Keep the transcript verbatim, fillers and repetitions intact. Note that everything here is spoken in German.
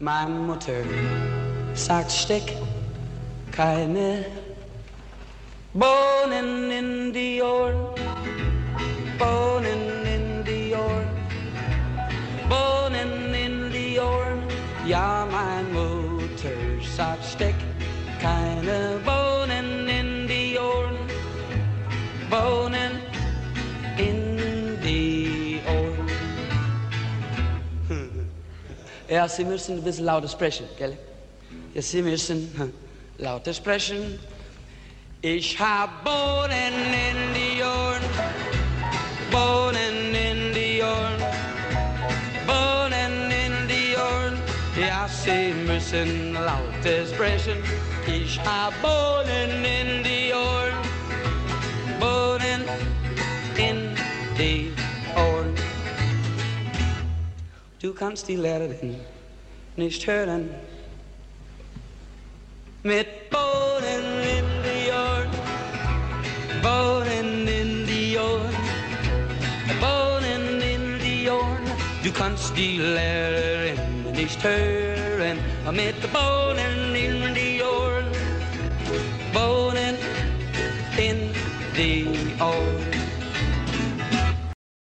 Meine Mutter sagt, steck keine Bohnen in die Ohren, Bohnen in die Ohren, Bohnen in die Ohren. Ja, meine Mutter sagt, steck keine Bohnen in die Ohren, Bohnen in die Ohren. Ja, Sie müssen ein bisschen lauter sprechen, gell? Ja, Sie müssen lauter sprechen. Ich hab Bohnen in die Ohren, Bohnen in die Ohren, Bohnen in die Ohren. Ja, Sie müssen lauter sprechen. Ich hab Bohnen in die Ohren, Bohnen in die Ohren. Du kannst die Lehrerin nicht hören. Mit Bohnen in die Ohren, Bohnen in die Ohren, Bohnen in die Ohren. Du kannst die Lehrerin nicht hören. Mit Bohnen in die